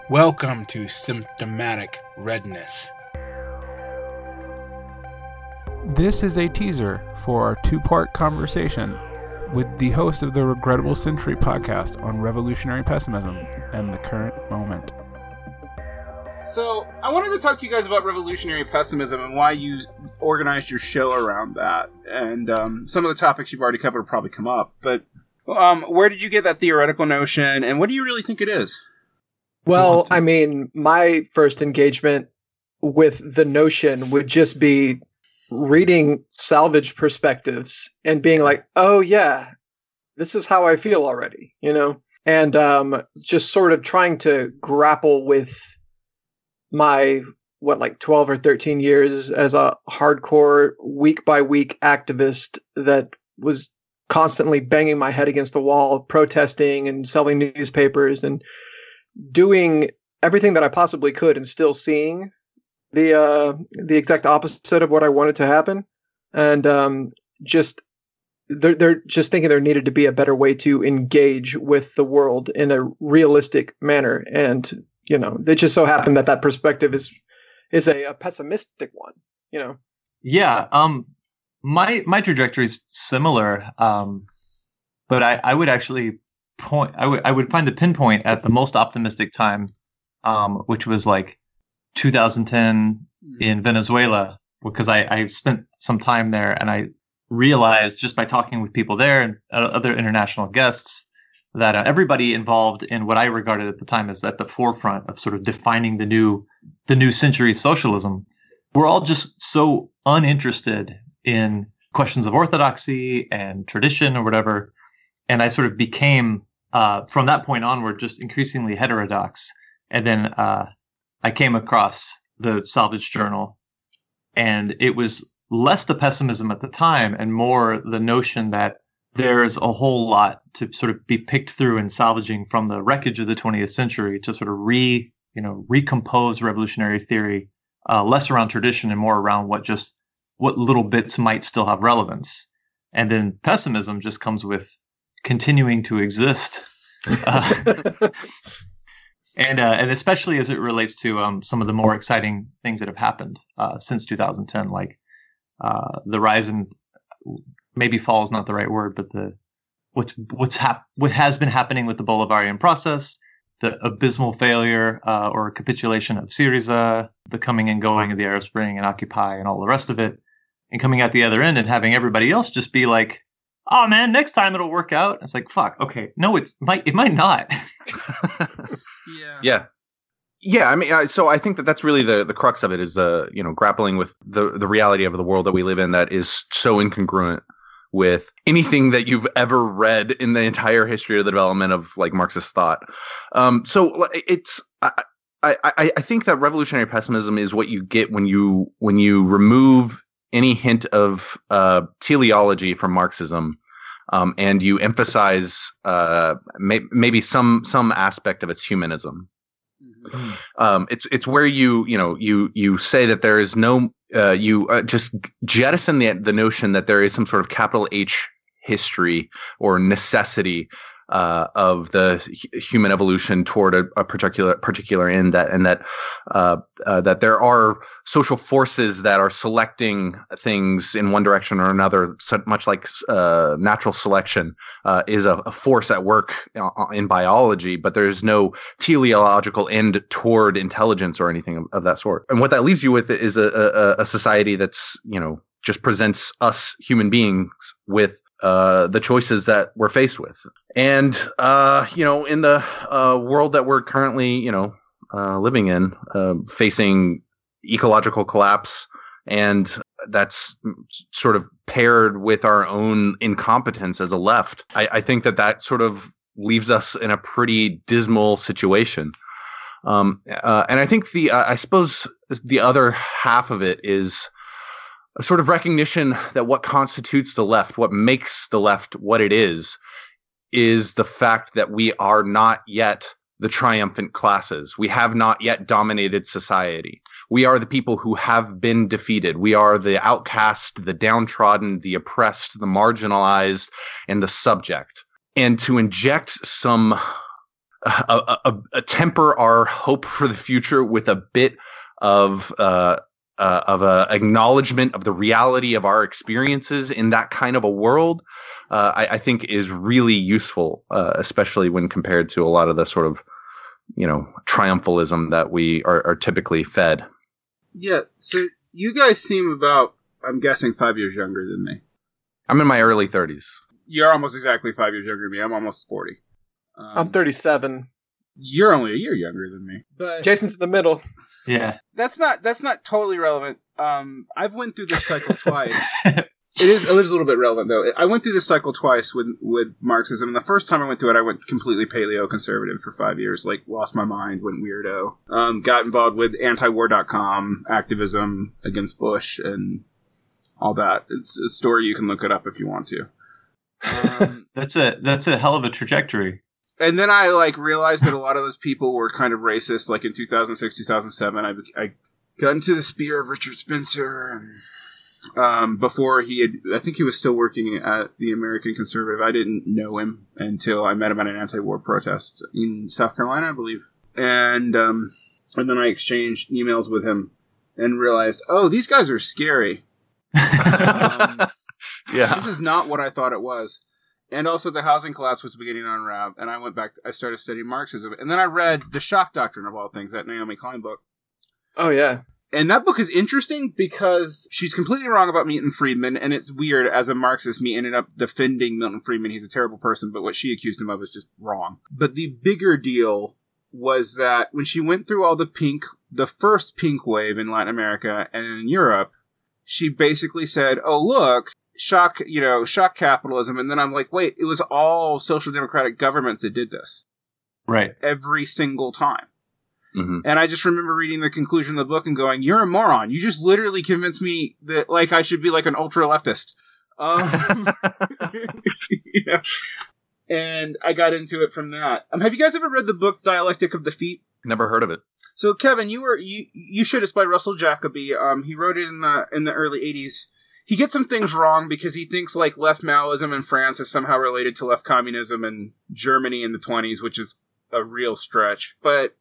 Welcome to Symptomatic Redness. This is a teaser for our two-part conversation with the host of the Regrettable Century podcast on revolutionary pessimism and the current moment. So, I wanted to talk to you guys about revolutionary pessimism and why you organized your show around that. And some of the topics you've already covered will probably come up. But where did you get that theoretical notion, and what do you really think it is? Well, I mean, my first engagement with the notion would just be reading salvage perspectives and being like, oh, yeah, this is how I feel already, you know? And just sort of trying to grapple with my, 12 or 13 years as a hardcore, week-by-week activist that was constantly banging my head against the wall, protesting and selling newspapers and doing everything that I possibly could and still seeing the exact opposite of what I wanted to happen. And they're just thinking there needed to be a better way to engage with the world in a realistic manner. And, you know, it just so happened that perspective is a pessimistic one, you know? Yeah. My trajectory is similar. But I would actually I would find the pinpoint at the most optimistic time, which was like 2010 in Venezuela, because I spent some time there and I realized just by talking with people there and other international guests that everybody involved in what I regarded at the time as at the forefront of sort of defining the new century socialism, we're all just so uninterested in questions of orthodoxy and tradition or whatever. And I sort of became, from that point onward, just increasingly heterodox. And then I came across the Salvage Journal, and it was less the pessimism at the time and more the notion that there's a whole lot to sort of be picked through and salvaging from the wreckage of the 20th century to sort of recompose revolutionary theory, less around tradition and more around what little bits might still have relevance. And then pessimism just comes with continuing to exist. And especially as it relates to some of the more exciting things that have happened since 2010, like the rise in, maybe fall is not the right word, but what has been happening with the Bolivarian process, the abysmal failure or capitulation of Syriza, the coming and going of the Arab Spring and Occupy and all the rest of it, and coming at the other end and having everybody else just be like, oh man, next time it'll work out. It's like, fuck, okay, no, it might not. Yeah. I mean, so I think that's really the crux of it is, grappling with the reality of the world that we live in that is so incongruent with anything that you've ever read in the entire history of the development of like Marxist thought. So it's, I think that revolutionary pessimism is what you get when you remove any hint of teleology from Marxism, and you emphasize maybe some aspect of its humanism. It's where you say that there is no just jettison the notion that there is some sort of capital H history or necessity of the human evolution toward a particular end, that there are social forces that are selecting things in one direction or another, so much like natural selection is a force at work in biology, but there's no teleological end toward intelligence or anything of that sort. And what that leaves you with is a society that's, just presents us human beings with the choices that we're faced with. And, in the world that we're currently, living in, facing ecological collapse, and that's sort of paired with our own incompetence as a left, I think that sort of leaves us in a pretty dismal situation. And I think I suppose the other half of it is a sort of recognition that what constitutes the left, what makes the left what it is the fact that we are not yet the triumphant classes. We have not yet dominated society. We are the people who have been defeated. We are the outcast, the downtrodden, the oppressed, the marginalized, and the subject. And to inject some temper our hope for the future with a bit of a acknowledgement of the reality of our experiences in that kind of a world, I think is really useful, especially when compared to a lot of the sort of, triumphalism that we are typically fed. Yeah. So you guys seem about, I'm guessing, 5 years younger than me. I'm in my early 30s. You're almost exactly 5 years younger than me. I'm almost 40. I'm 37. You're only a year younger than me. But Jason's in the middle. Yeah. That's not totally relevant. I've went through this cycle twice. It is a little bit relevant, though. I went through this cycle twice with Marxism. And the first time I went through it, I went completely paleo-conservative for 5 years. Lost my mind, went weirdo. Got involved with antiwar.com, activism against Bush, and all that. It's a story. You can look it up if you want to. That's a hell of a trajectory. And then I realized that a lot of those people were kind of racist. In 2006, 2007, I got into the spear of Richard Spencer, and before I think he was still working at the American Conservative. I didn't know him until I met him at an anti-war protest in South Carolina, I believe. And then I exchanged emails with him and realized, oh, these guys are scary. Yeah. This is not what I thought it was. And also the housing collapse was beginning to unravel, and I started studying Marxism. And then I read The Shock Doctrine, of all things, that Naomi Klein book. Oh, yeah. And that book is interesting because she's completely wrong about Milton Friedman, and it's weird, as a Marxist, me ended up defending Milton Friedman. He's a terrible person, but what she accused him of is just wrong. But the bigger deal was that when she went through all the first pink wave in Latin America and in Europe, she basically said, oh, look, shock capitalism. And then I'm like, wait, it was all social democratic governments that did this. Right. Every single time. Mm-hmm. And I just remember reading the conclusion of the book and going, you're a moron. You just literally convinced me that, I should be an ultra leftist. And I got into it from that. Have you guys ever read the book Dialectic of Defeat? Never heard of it. So, Kevin, you should. It's by Russell Jacoby. He wrote it in the early 80s. He gets some things wrong because he thinks left Maoism in France is somehow related to left communism in Germany in the 20s, which is a real stretch. But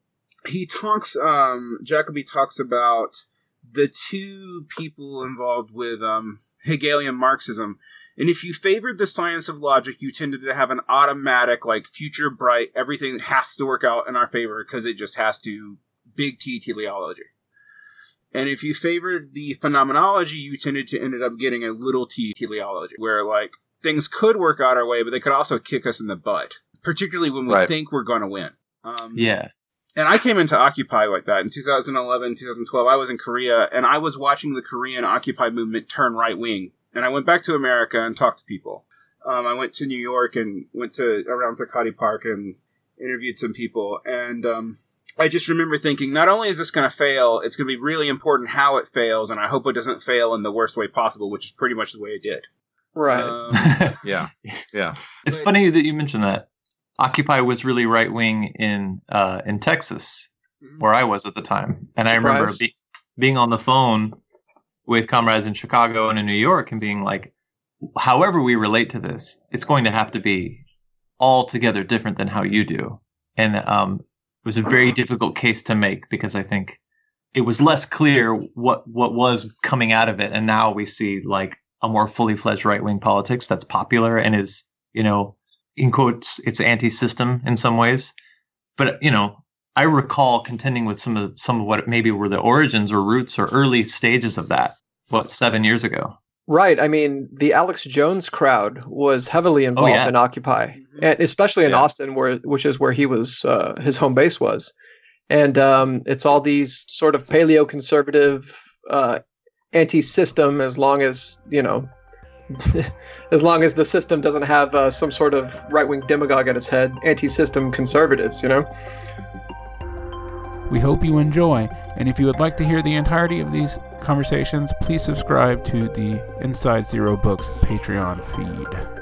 Jacoby talks about the two people involved with Hegelian Marxism. And if you favored the science of logic, you tended to have an automatic, future bright, everything has to work out in our favor because it just has to, big T teleology. And if you favored the phenomenology, you tended to end up getting a little t teleology, where things could work out our way, but they could also kick us in the butt, particularly when we think we're going to win. Yeah. And I came into Occupy like that. In 2011, 2012, I was in Korea, and I was watching the Korean Occupy movement turn right-wing. And I went back to America and talked to people. I went to New York and went to around Zuccotti Park and interviewed some people. And I just remember thinking, not only is this going to fail, it's going to be really important how it fails, and I hope it doesn't fail in the worst way possible, which is pretty much the way it did. Right. Yeah. It's funny that you mentioned that. Occupy was really right-wing in Texas, where I was at the time. And I remember being on the phone with comrades in Chicago and in New York and being like, however we relate to this, it's going to have to be altogether different than how you do. And it was a very difficult case to make because I think it was less clear what was coming out of it. And now we see a more fully fledged right-wing politics that's popular and is, in quotes, it's anti-system in some ways. But, I recall contending with some of what maybe were the origins or roots or early stages of that, 7 years ago? Right. I mean, the Alex Jones crowd was heavily involved in Occupy, and especially in Austin, which is where he was, his home base was. And it's all these sort of paleo-conservative, anti-system, as long as, as long as the system doesn't have some sort of right-wing demagogue at its head, anti-system conservatives, We hope you enjoy, and if you would like to hear the entirety of these conversations, please subscribe to the Inside Zero Books Patreon feed.